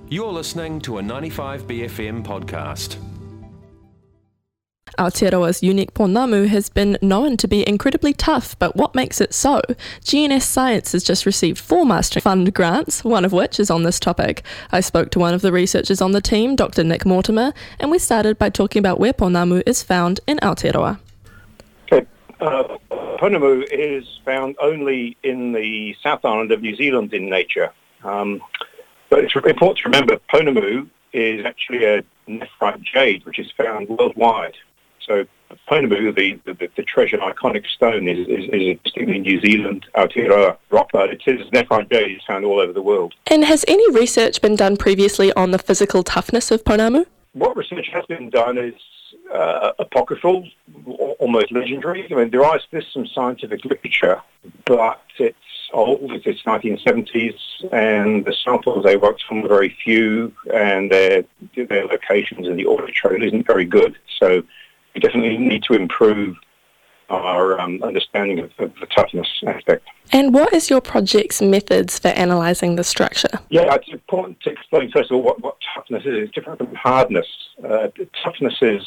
You're listening to a 95BFM podcast. Aotearoa's unique ponamu has been known to be incredibly tough, but what makes it so? GNS Science has just received 4 Master Fund grants, one of which is on this topic. I spoke to one of the researchers on the team, Dr. Nick Mortimer, and we started by talking about where ponamu is found in Aotearoa. Okay. Ponamu is found only in the South Island of New Zealand in nature. But it's important to remember Ponamu is actually a nephrite jade, which is found worldwide. So Ponamu, the treasured iconic stone, is a distinctly New Zealand Aotearoa rock, but it is nephrite jade. It's found all over the world. And has any research been done previously on the physical toughness of Ponamu? What research has been done is apocryphal, almost legendary. I mean, there's some scientific literature, but it's old. It's 1970s, and the samples they worked from were very few, and their locations in the audit trail isn't very good. So we definitely need to improve our understanding of the toughness aspect. And what is your project's methods for analysing the structure? Yeah, it's important to explain first of all what toughness is. It's different from hardness. Toughness is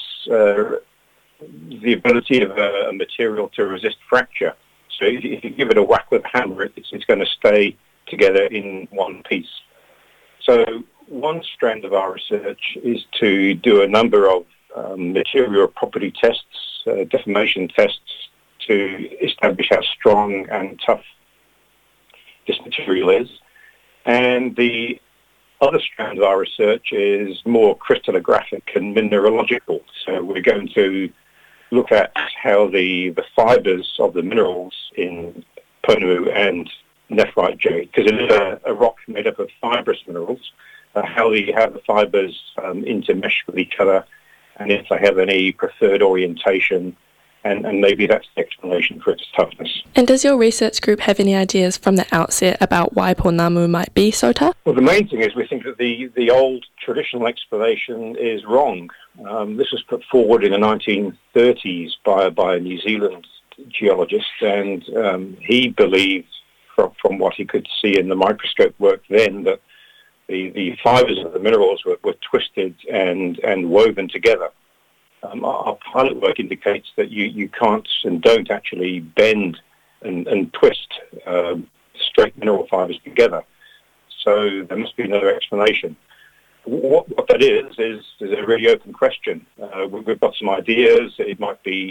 the ability of a material to resist fracture. So if you give it a whack with a hammer, it's going to stay together in one piece. So one strand of our research is to do a number of material property tests, deformation tests, to establish how strong and tough this material is. And the other strand of our research is more crystallographic and mineralogical. So we're going to look at how the fibres of the minerals in Ponamu and nephrite jade, because it is a rock made up of fibrous minerals, how the fibres intermesh with each other, and if they have any preferred orientation, and maybe that's the explanation for its toughness. And does your research group have any ideas from the outset about why Ponamu might be so tough? Well, the main thing is we think that the old traditional explanation is wrong. This was put forward in the 1930s by a New Zealand geologist, and he believed, from what he could see in the microscope work then, that the fibres of the minerals were twisted and woven together. Our pilot work indicates that you can't and don't actually bend and twist straight mineral fibres together. So there must be another explanation. What that is a really open question. We've got some ideas. It might be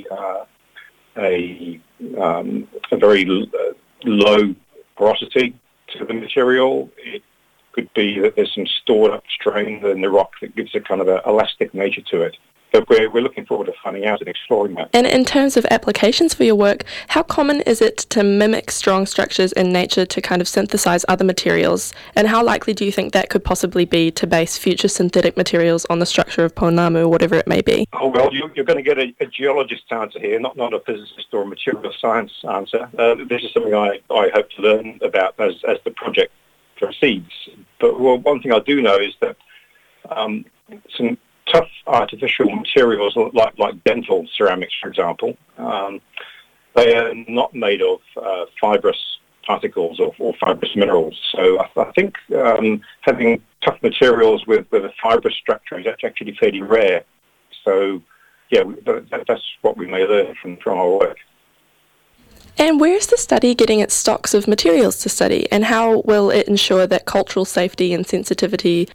a very low porosity to the material. It could be that there's some stored up strain in the rock that gives a kind of an elastic nature to it. But we're looking forward to finding out and exploring that. And in terms of applications for your work, how common is it to mimic strong structures in nature to kind of synthesize other materials? And how likely do you think that could possibly be to base future synthetic materials on the structure of Ponamu, whatever it may be? Oh, well, you're going to get a geologist's answer here, not a physicist or a material science answer. This is something I hope to learn about as the project proceeds. But one thing I do know is that some tough artificial materials like dental ceramics, for example, they are not made of fibrous particles or fibrous minerals. So I think having tough materials with a fibrous structure is actually fairly rare. So yeah, that's what we may learn from our work. And where is the study getting its stocks of materials to study, and how will it ensure cultural safety and sensitivity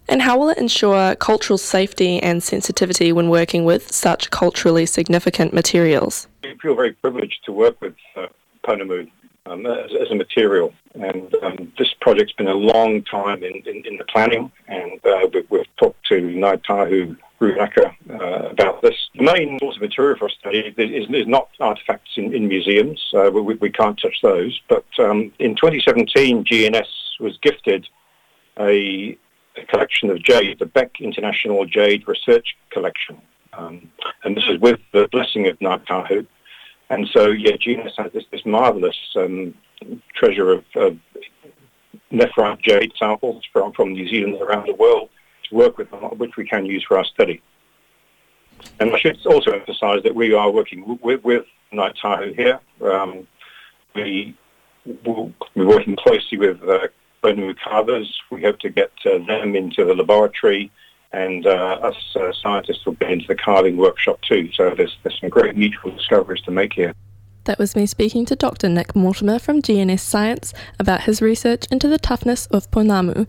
when working with such culturally significant materials? I feel very privileged to work with Ponamu as a material, and this project's been a long time in the planning, and we've talked to Ngāi Tahu Rūnaka about this. The main source of material for our study is not artefacts in museums. We can't touch those. But in 2017, GNS was gifted a collection of jade, the Beck International Jade Research Collection. And this is with the blessing of Ngāi Tahu. And so, GNS has this marvellous treasure of nephrite jade samples from New Zealand around the world to work with, which we can use for our study. And I should also emphasise that we are working with Ngāi Tahu here. We're working closely with Pounamu carvers. We hope to get them into the laboratory, and us scientists will get into the carving workshop too. So there's some great mutual discoveries to make here. That was me speaking to Dr. Nick Mortimer from GNS Science about his research into the toughness of Pounamu.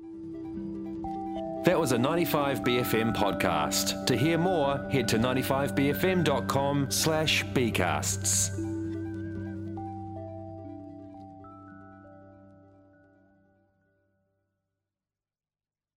That was a 95BFM podcast. To hear more, head to 95bfm.com/bcasts.